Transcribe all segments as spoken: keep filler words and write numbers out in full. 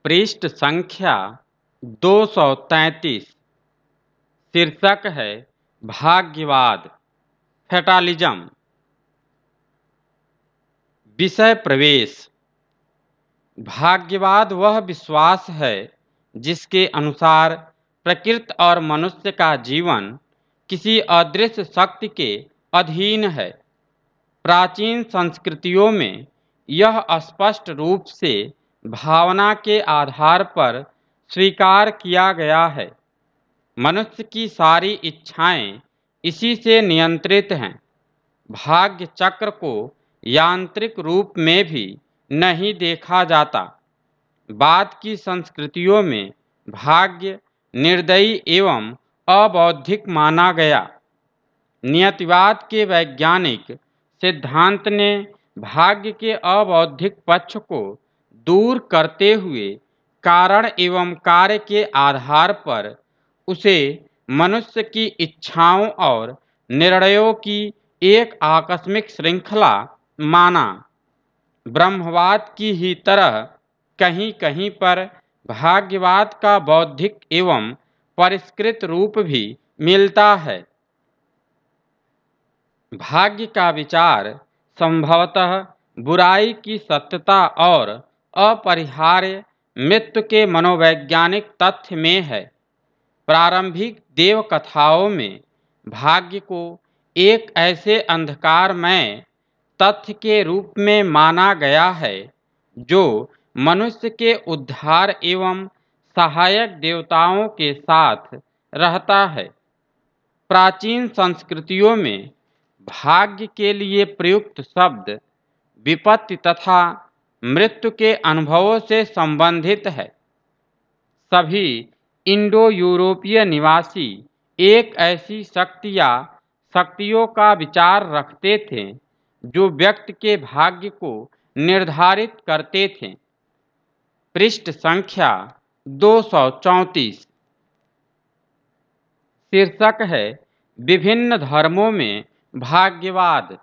पृष्ठ संख्या दो सौ तैंतीस। शीर्षक है भाग्यवाद, फैटालिज्म। विषय प्रवेश। भाग्यवाद वह विश्वास है जिसके अनुसार प्रकृति और मनुष्य का जीवन किसी अदृश्य शक्ति के अधीन है। प्राचीन संस्कृतियों में यह स्पष्ट रूप से भावना के आधार पर स्वीकार किया गया है। मनुष्य की सारी इच्छाएं इसी से नियंत्रित हैं। भाग्य चक्र को यांत्रिक रूप में भी नहीं देखा जाता। बाद की संस्कृतियों में भाग्य निर्दयी एवं अबौद्धिक माना गया। नियतिवाद के वैज्ञानिक सिद्धांत ने भाग्य के अबौद्धिक पक्ष को दूर करते हुए कारण एवं कार्य के आधार पर उसे मनुष्य की इच्छाओं और निर्णयों की एक आकस्मिक श्रृंखला माना। ब्रह्मवाद की ही तरह कहीं कहीं पर भाग्यवाद का बौद्धिक एवं परिष्कृत रूप भी मिलता है। भाग्य का विचार संभवतः बुराई की सत्यता और अपरिहार्य मृत्यु के मनोवैज्ञानिक तथ्य में है। प्रारंभिक देव कथाओं में भाग्य को एक ऐसे अंधकारमय तथ्य के रूप में माना गया है जो मनुष्य के उद्धार एवं सहायक देवताओं के साथ रहता है। प्राचीन संस्कृतियों में भाग्य के लिए प्रयुक्त शब्द विपत्ति तथा मृत्यु के अनुभवों से संबंधित है। सभी इंडो यूरोपीय निवासी एक ऐसी शक्ति या शक्तियों का विचार रखते थे जो व्यक्ति के भाग्य को निर्धारित करते थे। पृष्ठ संख्या दो सौ चौंतीस। शीर्षक है विभिन्न धर्मों में भाग्यवाद।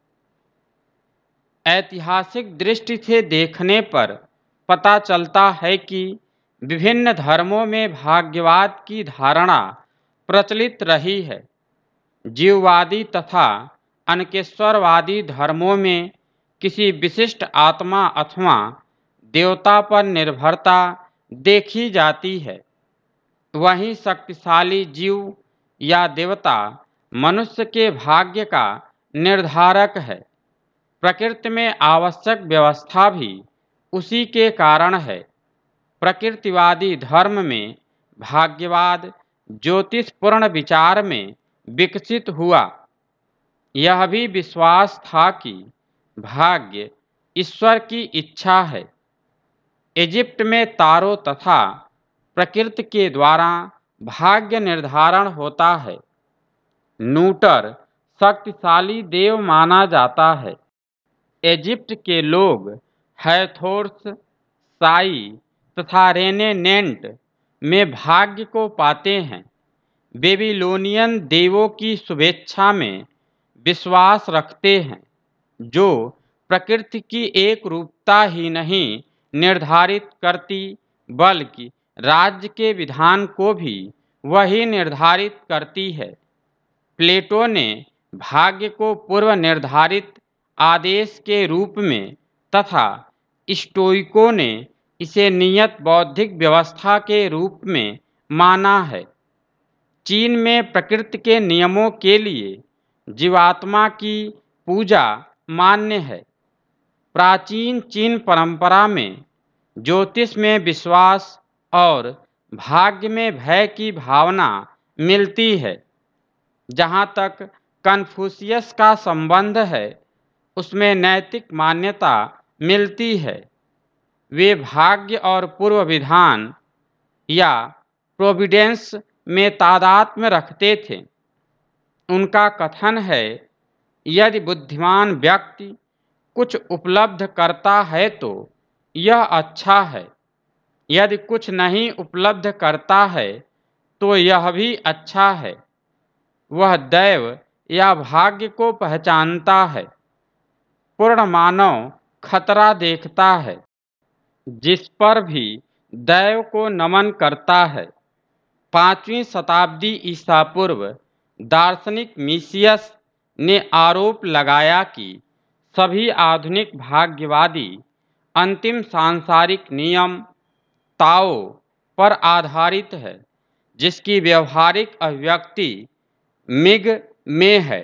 ऐतिहासिक दृष्टि से देखने पर पता चलता है कि विभिन्न धर्मों में भाग्यवाद की धारणा प्रचलित रही है। जीववादी तथा अनकेश्वरवादी धर्मों में किसी विशिष्ट आत्मा अथवा देवता पर निर्भरता देखी जाती है। वहीं शक्तिशाली जीव या देवता मनुष्य के भाग्य का निर्धारक है। प्रकृति में आवश्यक व्यवस्था भी उसी के कारण है। प्रकृतिवादी धर्म में भाग्यवाद ज्योतिषपूर्ण विचार में विकसित हुआ। यह भी विश्वास था कि भाग्य ईश्वर की इच्छा है। इजिप्ट में तारों तथा प्रकृति के द्वारा भाग्य निर्धारण होता है। नूटर शक्तिशाली देव माना जाता है। इजिप्ट के लोग हैथोर्स, साई तथा रेनेनेंट में भाग्य को पाते हैं। बेबीलोनियन देवों की शुभेच्छा में विश्वास रखते हैं जो प्रकृति की एक रूपता ही नहीं निर्धारित करती बल्कि राज्य के विधान को भी वही निर्धारित करती है। प्लेटो ने भाग्य को पूर्व निर्धारित आदेश के रूप में तथा स्टोइकों ने इसे नियत बौद्धिक व्यवस्था के रूप में माना है। चीन में प्रकृति के नियमों के लिए जीवात्मा की पूजा मान्य है। प्राचीन चीन परंपरा में ज्योतिष में विश्वास और भाग्य में भय की भावना मिलती है। जहाँ तक कन्फ्यूशियस का संबंध है उसमें नैतिक मान्यता मिलती है। वे भाग्य और पूर्व विधान या प्रोविडेंस में तादात्म्य रखते थे। उनका कथन है, यदि बुद्धिमान व्यक्ति कुछ उपलब्ध करता है तो यह अच्छा है, यदि कुछ नहीं उपलब्ध करता है तो यह भी अच्छा है। वह दैव या भाग्य को पहचानता है। पूर्ण मानव खतरा देखता है। जिस पर भी दैव को नमन करता है। पाँचवीं शताब्दी ईसा पूर्व दार्शनिक मिसियस ने आरोप लगाया कि सभी आधुनिक भाग्यवादी अंतिम सांसारिक नियम ताओ पर आधारित है, जिसकी व्यवहारिक अभिव्यक्ति मिग में है।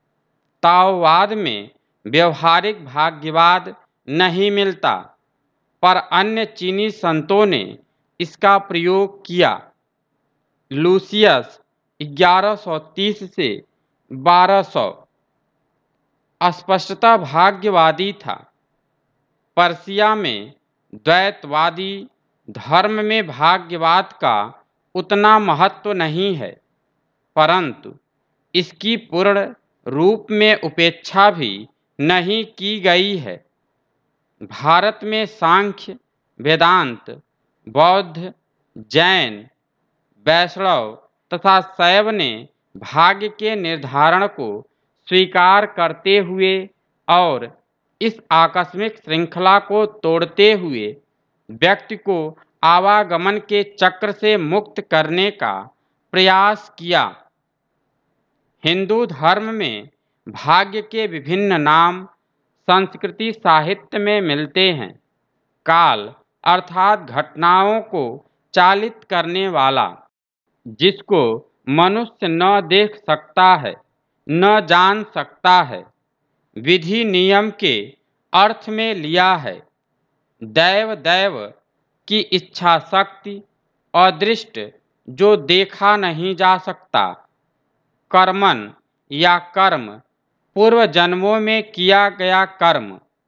ताओवाद में व्यवहारिक भाग्यवाद नहीं मिलता, पर अन्य चीनी संतों ने इसका प्रयोग किया। लूसियस ग्यारह सौ तीस से बारह सौ स्पष्टता भाग्यवादी था। पर्सिया में द्वैतवादी धर्म में भाग्यवाद का उतना महत्व नहीं है, परंतु इसकी पूर्ण रूप में उपेक्षा भी नहीं की गई है। भारत में सांख्य, वेदांत, बौद्ध, जैन, वैष्णव तथा शैव ने भाग्य के निर्धारण को स्वीकार करते हुए और इस आकस्मिक श्रृंखला को तोड़ते हुए व्यक्ति को आवागमन के चक्र से मुक्त करने का प्रयास किया। हिंदू धर्म में भाग्य के विभिन्न नाम संस्कृति साहित्य में मिलते हैं। काल अर्थात घटनाओं को चालित करने वाला, जिसको मनुष्य न देख सकता है न जान सकता है, विधि नियम के अर्थ में लिया है। दैव दैव की इच्छा शक्ति, अदृष्ट जो देखा नहीं जा सकता। कर्मन या कर्म, पूर्व जन्मों में किया गया कर्म।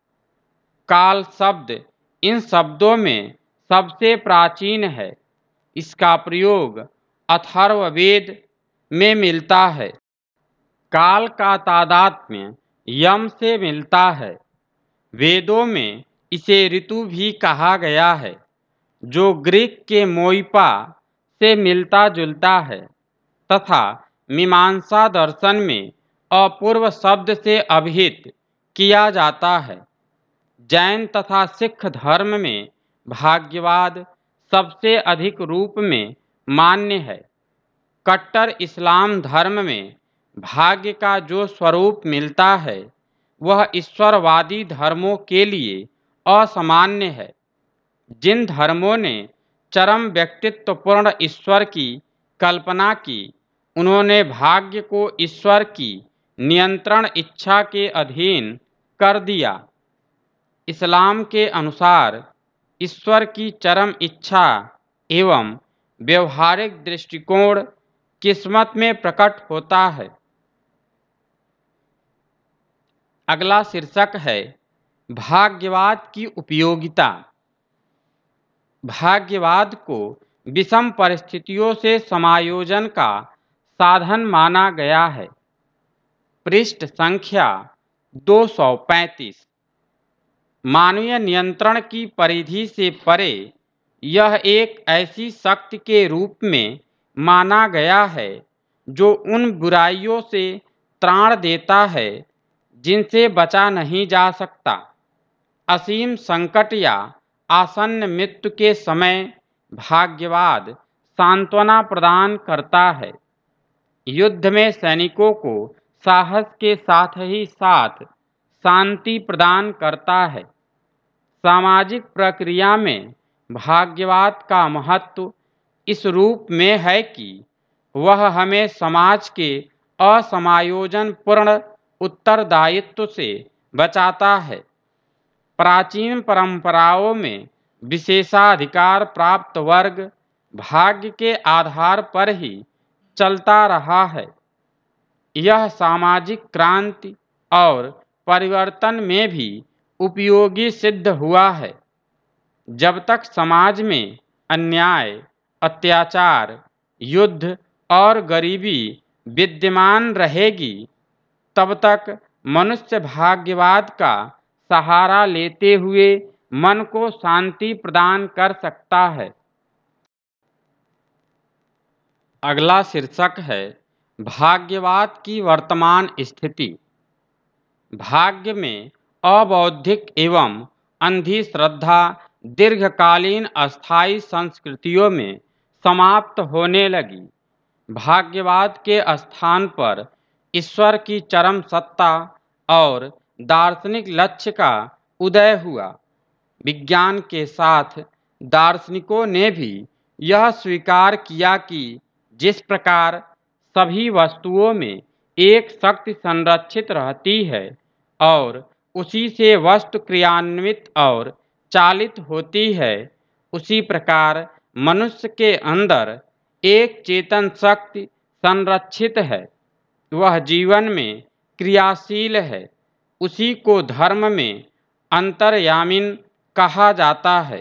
काल शब्द इन शब्दों में सबसे प्राचीन है। इसका प्रयोग अथर्ववेद में मिलता है। काल का तादात्म्य यम से मिलता है। वेदों में इसे ऋतु भी कहा गया है, जो ग्रीक के मोइपा से मिलता जुलता है तथा मीमांसा दर्शन में अपूर्व शब्द से अभिहित किया जाता है। जैन तथा सिख धर्म में भाग्यवाद सबसे अधिक रूप में मान्य है। कट्टर इस्लाम धर्म में भाग्य का जो स्वरूप मिलता है वह ईश्वरवादी धर्मों के लिए असामान्य है। जिन धर्मों ने चरम व्यक्तित्वपूर्ण ईश्वर की कल्पना की, उन्होंने भाग्य को ईश्वर की नियंत्रण इच्छा के अधीन कर दिया। इस्लाम के अनुसार ईश्वर की चरम इच्छा एवं व्यवहारिक दृष्टिकोण किस्मत में प्रकट होता है। अगला शीर्षक है भाग्यवाद की उपयोगिता। भाग्यवाद को विषम परिस्थितियों से समायोजन का साधन माना गया है। पृष्ठ संख्या दो सौ पैंतीस। मानवीय नियंत्रण की परिधि से परे यह एक ऐसी शक्ति के रूप में माना गया है जो उन बुराइयों से त्राण देता है जिनसे बचा नहीं जा सकता। असीम संकट या आसन्न मृत्यु के समय भाग्यवाद सांत्वना प्रदान करता है। युद्ध में सैनिकों को साहस के साथ ही साथ शांति प्रदान करता है। सामाजिक प्रक्रिया में भाग्यवाद का महत्व इस रूप में है कि वह हमें समाज के असमायोजन पूर्ण उत्तरदायित्व से बचाता है। प्राचीन परंपराओं में विशेषाधिकार प्राप्त वर्ग भाग्य के आधार पर ही चलता रहा है। यह सामाजिक क्रांति और परिवर्तन में भी उपयोगी सिद्ध हुआ है। जब तक समाज में अन्याय, अत्याचार, युद्ध और गरीबी विद्यमान रहेगी, तब तक मनुष्य भाग्यवाद का सहारा लेते हुए मन को शांति प्रदान कर सकता है। अगला शीर्षक है भाग्यवाद की वर्तमान स्थिति। भाग्य में अबौद्धिक एवं अंधी श्रद्धा दीर्घकालीन अस्थायी संस्कृतियों में समाप्त होने लगी। भाग्यवाद के स्थान पर ईश्वर की चरम सत्ता और दार्शनिक लक्ष्य का उदय हुआ। विज्ञान के साथ दार्शनिकों ने भी यह स्वीकार किया कि जिस प्रकार सभी वस्तुओं में एक शक्ति संरक्षित रहती है और उसी से वस्तु क्रियान्वित और चालित होती है, उसी प्रकार मनुष्य के अंदर एक चेतन शक्ति संरक्षित है। वह जीवन में क्रियाशील है। उसी को धर्म में अंतर्यामिन कहा जाता है।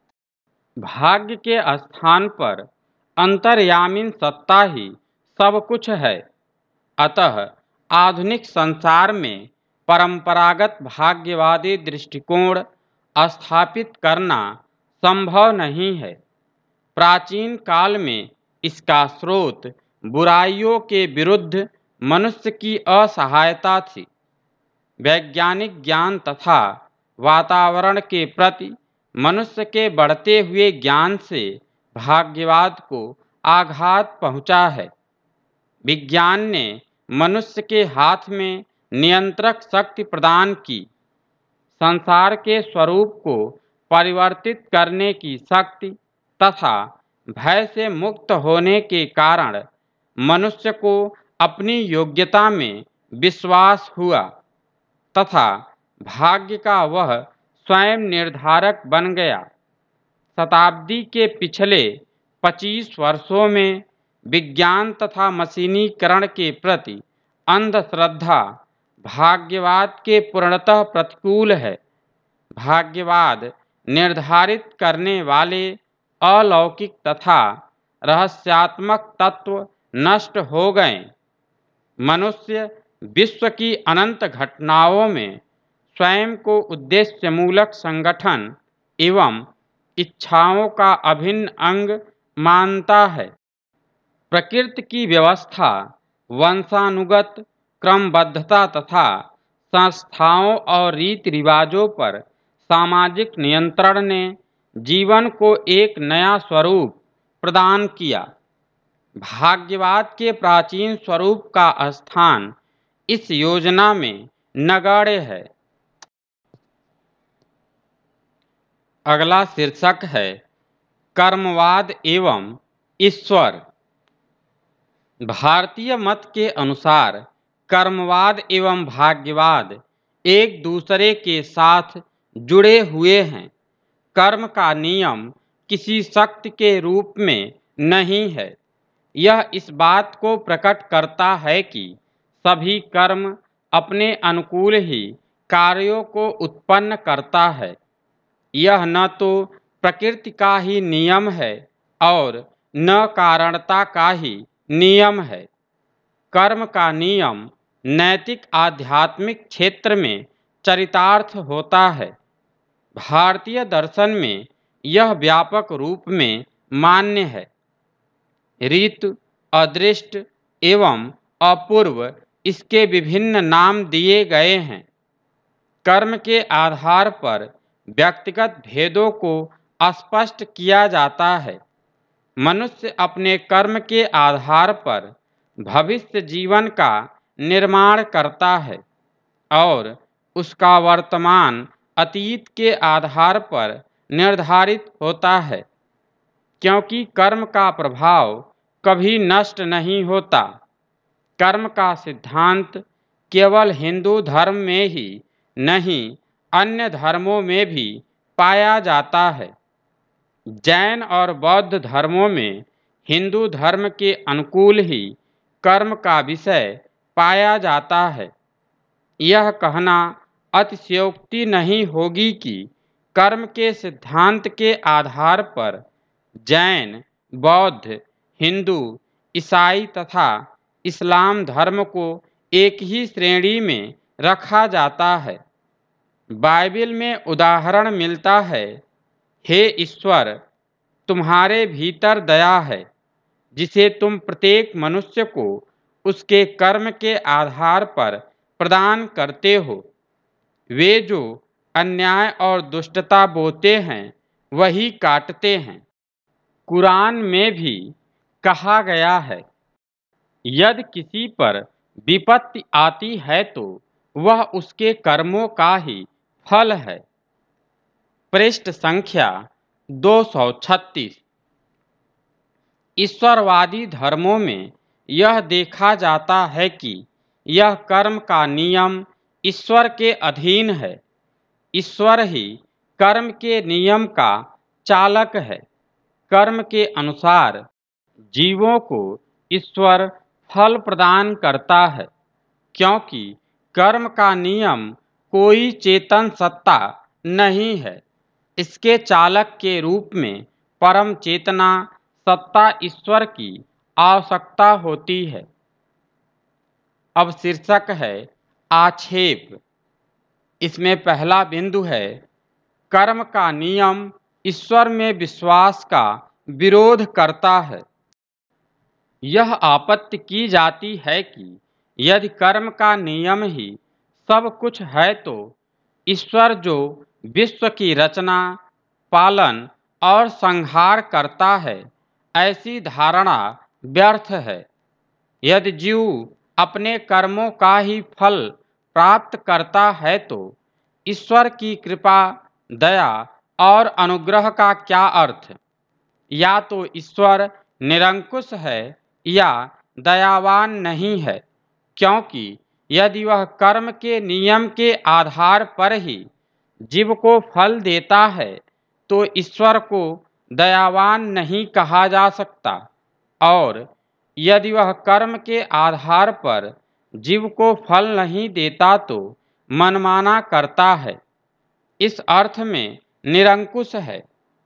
भाग्य के स्थान पर अंतर्यामिन सत्ता ही सब कुछ है। अतः आधुनिक संसार में परंपरागत भाग्यवादी दृष्टिकोण स्थापित करना संभव नहीं है। प्राचीन काल में इसका स्रोत बुराइयों के विरुद्ध मनुष्य की असहायता थी। वैज्ञानिक ज्ञान तथा वातावरण के प्रति मनुष्य के बढ़ते हुए ज्ञान से भाग्यवाद को आघात पहुंचा है। विज्ञान ने मनुष्य के हाथ में नियंत्रक शक्ति प्रदान की। संसार के स्वरूप को परिवर्तित करने की शक्ति तथा भय से मुक्त होने के कारण मनुष्य को अपनी योग्यता में विश्वास हुआ तथा भाग्य का वह स्वयं निर्धारक बन गया। शताब्दी के पिछले पच्चीस वर्षों में विज्ञान तथा मशीनीकरण के प्रति अंधश्रद्धा भाग्यवाद के पूर्णतः प्रतिकूल है। भाग्यवाद निर्धारित करने वाले अलौकिक तथा रहस्यात्मक तत्व नष्ट हो गए। मनुष्य विश्व की अनंत घटनाओं में स्वयं को उद्देश्यमूलक संगठन एवं इच्छाओं का अभिन्न अंग मानता है। प्रकृति की व्यवस्था, वंशानुगत क्रमबद्धता तथा संस्थाओं और रीति रिवाजों पर सामाजिक नियंत्रण ने जीवन को एक नया स्वरूप प्रदान किया। भाग्यवाद के प्राचीन स्वरूप का स्थान इस योजना में नगण्य है। अगला शीर्षक है कर्मवाद एवं ईश्वर। भारतीय मत के अनुसार कर्मवाद एवं भाग्यवाद एक दूसरे के साथ जुड़े हुए हैं। कर्म का नियम किसी शक्ति के रूप में नहीं है। यह इस बात को प्रकट करता है कि सभी कर्म अपने अनुकूल ही कार्यों को उत्पन्न करता है। यह न तो प्रकृति का ही नियम है और न कारणता का ही नियम है। कर्म का नियम नैतिक आध्यात्मिक क्षेत्र में चरितार्थ होता है। भारतीय दर्शन में यह व्यापक रूप में मान्य है। ऋतु, अदृष्ट एवं अपूर्व इसके विभिन्न नाम दिए गए हैं। कर्म के आधार पर व्यक्तिगत भेदों को स्पष्ट किया जाता है। मनुष्य अपने कर्म के आधार पर भविष्य जीवन का निर्माण करता है और उसका वर्तमान अतीत के आधार पर निर्धारित होता है। क्योंकि कर्म का प्रभाव कभी नष्ट नहीं होता। कर्म का सिद्धांत केवल हिंदू धर्म में ही नहीं, अन्य धर्मों में भी पाया जाता है। जैन और बौद्ध धर्मों में हिंदू धर्म के अनुकूल ही कर्म का विषय पाया जाता है। यह कहना अतिशयोक्ति नहीं होगी कि कर्म के सिद्धांत के आधार पर जैन, बौद्ध, हिंदू, ईसाई तथा इस्लाम धर्म को एक ही श्रेणी में रखा जाता है। बाइबिल में उदाहरण मिलता है, हे ईश्वर, तुम्हारे भीतर दया है, जिसे तुम प्रत्येक मनुष्य को उसके कर्म के आधार पर प्रदान करते हो। वे जो अन्याय और दुष्टता बोते हैं, वही काटते हैं। कुरान में भी कहा गया है, यदि किसी पर विपत्ति आती है तो वह उसके कर्मों का ही फल है। पृष्ठ संख्या दो सौ छत्तीस। ईश्वरवादी धर्मों में यह देखा जाता है कि यह कर्म का नियम ईश्वर के अधीन है। ईश्वर ही कर्म के नियम का चालक है। कर्म के अनुसार जीवों को ईश्वर फल प्रदान करता है, क्योंकि कर्म का नियम कोई चेतन सत्ता नहीं है। इसके चालक के रूप में परम चेतना सत्ता ईश्वर की आवश्यकता होती है। अब शीर्षक है आक्षेप। इसमें पहला बिंदु है, कर्म का नियम ईश्वर में विश्वास का विरोध करता है। यह आपत्ति की जाती है कि यदि कर्म का नियम ही सब कुछ है तो ईश्वर जो विश्व की रचना, पालन और संहार करता है, ऐसी धारणा व्यर्थ है। यदि जीव अपने कर्मों का ही फल प्राप्त करता है तो ईश्वर की कृपा, दया और अनुग्रह का क्या अर्थ? या तो ईश्वर निरंकुश है या दयावान नहीं है, क्योंकि यदि वह कर्म के नियम के आधार पर ही जीव को फल देता है तो ईश्वर को दयावान नहीं कहा जा सकता, और यदि वह कर्म के आधार पर जीव को फल नहीं देता तो मनमाना करता है, इस अर्थ में निरंकुश है।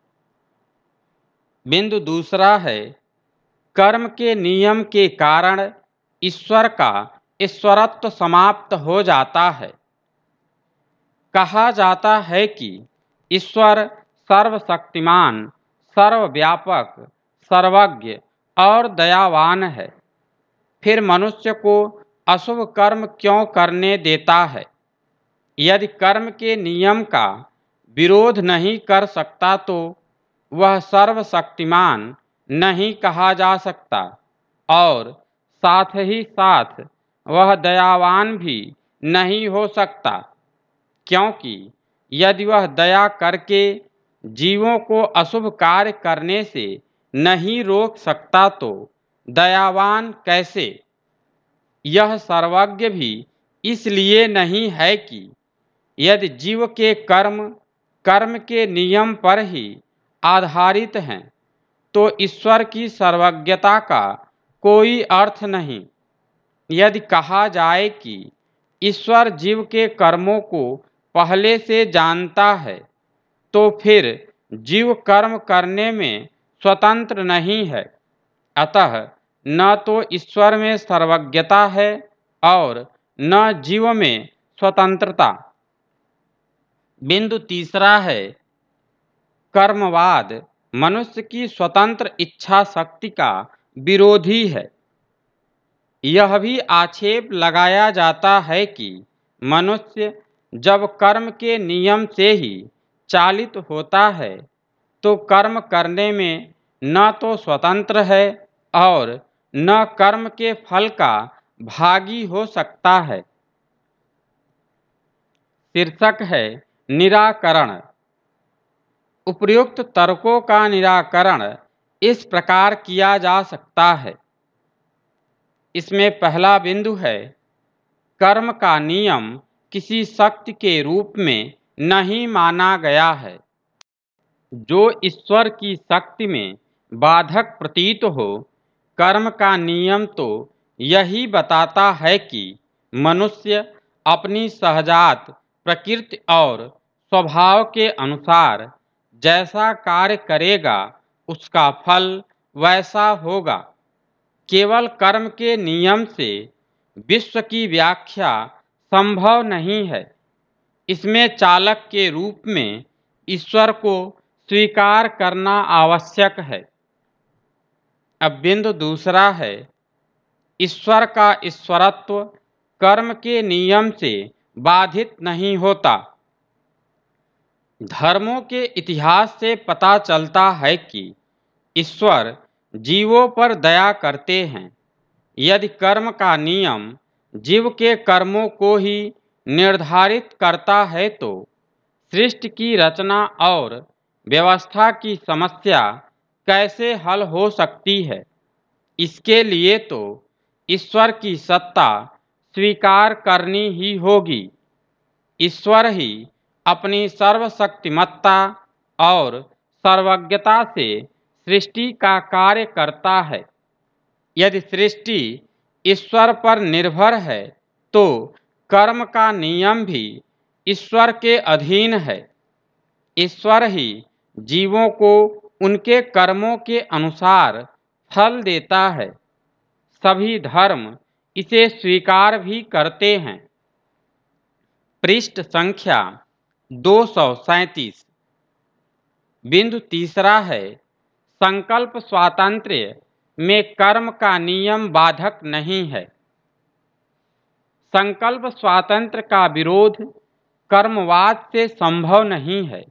बिंदु दूसरा है, कर्म के नियम के कारण ईश्वर का ईश्वरत्व समाप्त हो जाता है। कहा जाता है कि ईश्वर सर्वशक्तिमान, सर्वव्यापक, सर्वज्ञ और दयावान है। फिर मनुष्य को अशुभ कर्म क्यों करने देता है? यदि कर्म के नियम का विरोध नहीं कर सकता तो वह सर्वशक्तिमान नहीं कहा जा सकता, और साथ ही साथ वह दयावान भी नहीं हो सकता, क्योंकि यदि वह दया करके जीवों को अशुभ कार्य करने से नहीं रोक सकता तो दयावान कैसे? यह सर्वज्ञ भी इसलिए नहीं है कि यदि जीव के कर्म कर्म के नियम पर ही आधारित हैं तो ईश्वर की सर्वज्ञता का कोई अर्थ नहीं। यदि कहा जाए कि ईश्वर जीव के कर्मों को पहले से जानता है तो फिर जीव कर्म करने में स्वतंत्र नहीं है। अतः न तो ईश्वर में सर्वज्ञता है और न जीव में स्वतंत्रता। बिंदु तीसरा है, कर्मवाद मनुष्य की स्वतंत्र इच्छा शक्ति का विरोधी है। यह भी आक्षेप लगाया जाता है कि मनुष्य जब कर्म के नियम से ही चालित होता है तो कर्म करने में न तो स्वतंत्र है और न कर्म के फल का भागी हो सकता है। शीर्षक है निराकरण। उपर्युक्त तर्कों का निराकरण इस प्रकार किया जा सकता है। इसमें पहला बिंदु है, कर्म का नियम किसी शक्ति के रूप में नहीं माना गया है जो ईश्वर की शक्ति में बाधक प्रतीत हो। कर्म का नियम तो यही बताता है कि मनुष्य अपनी सहजात प्रकृति और स्वभाव के अनुसार जैसा कार्य करेगा उसका फल वैसा होगा। केवल कर्म के नियम से विश्व की व्याख्या संभव नहीं है। इसमें चालक के रूप में ईश्वर को स्वीकार करना आवश्यक है। अब बिंदु दूसरा है, ईश्वर का ईश्वरत्व कर्म के नियम से बाधित नहीं होता। धर्मों के इतिहास से पता चलता है कि ईश्वर जीवों पर दया करते हैं। यदि कर्म का नियम जीव के कर्मों को ही निर्धारित करता है तो सृष्टि की रचना और व्यवस्था की समस्या कैसे हल हो सकती है। इसके लिए तो ईश्वर की सत्ता स्वीकार करनी ही होगी। ईश्वर ही अपनी सर्वशक्तिमत्ता और सर्वज्ञता से सृष्टि का कार्य करता है। यदि सृष्टि ईश्वर पर निर्भर है तो कर्म का नियम भी ईश्वर के अधीन है। ईश्वर ही जीवों को उनके कर्मों के अनुसार फल देता है। सभी धर्म इसे स्वीकार भी करते हैं। पृष्ठ संख्या दो सौ सैंतीस। बिंदु तीसरा है, संकल्प स्वातंत्र्य में कर्म का नियम बाधक नहीं है। संकल्प स्वातंत्र्य का विरोध कर्मवाद से संभव नहीं है।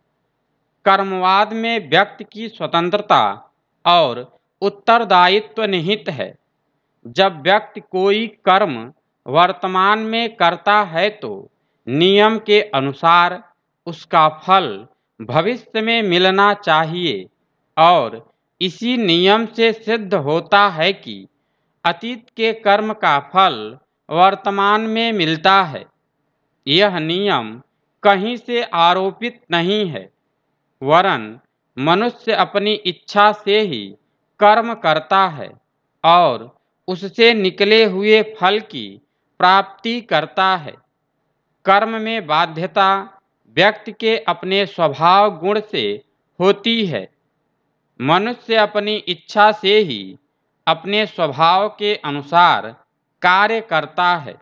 कर्मवाद में व्यक्ति की स्वतंत्रता और उत्तरदायित्व निहित है। जब व्यक्ति कोई कर्म वर्तमान में करता है तो नियम के अनुसार उसका फल भविष्य में मिलना चाहिए और इसी नियम से सिद्ध होता है कि अतीत के कर्म का फल वर्तमान में मिलता है। यह नियम कहीं से आरोपित नहीं है, वरन मनुष्य अपनी इच्छा से ही कर्म करता है और उससे निकले हुए फल की प्राप्ति करता है। कर्म में बाध्यता व्यक्ति के अपने स्वभाव गुण से होती है। मनुष्य अपनी इच्छा से ही अपने स्वभाव के अनुसार कार्य करता है।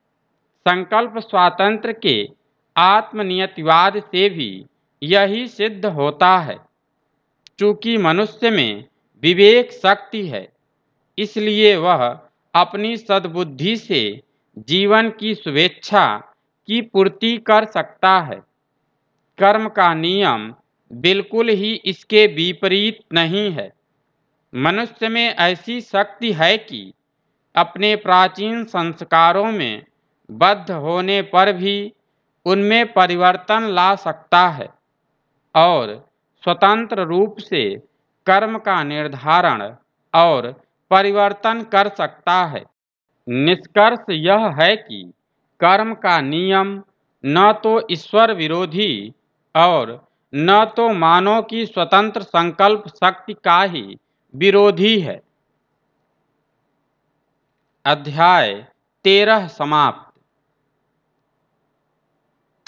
संकल्प स्वातंत्र्य के आत्मनियतिवाद से भी यही सिद्ध होता है। चूंकि मनुष्य में विवेक शक्ति है, इसलिए वह अपनी सद्बुद्धि से जीवन की शुभेच्छा की पूर्ति कर सकता है। कर्म का नियम बिल्कुल ही इसके विपरीत नहीं है। मनुष्य में ऐसी शक्ति है कि अपने प्राचीन संस्कारों में बद्ध होने पर भी उनमें परिवर्तन ला सकता है और स्वतंत्र रूप से कर्म का निर्धारण और परिवर्तन कर सकता है। निष्कर्ष यह है कि कर्म का नियम न तो ईश्वर विरोधी और न तो मानव की स्वतंत्र संकल्प शक्ति का ही विरोधी है। अध्याय तेरह समाप्त।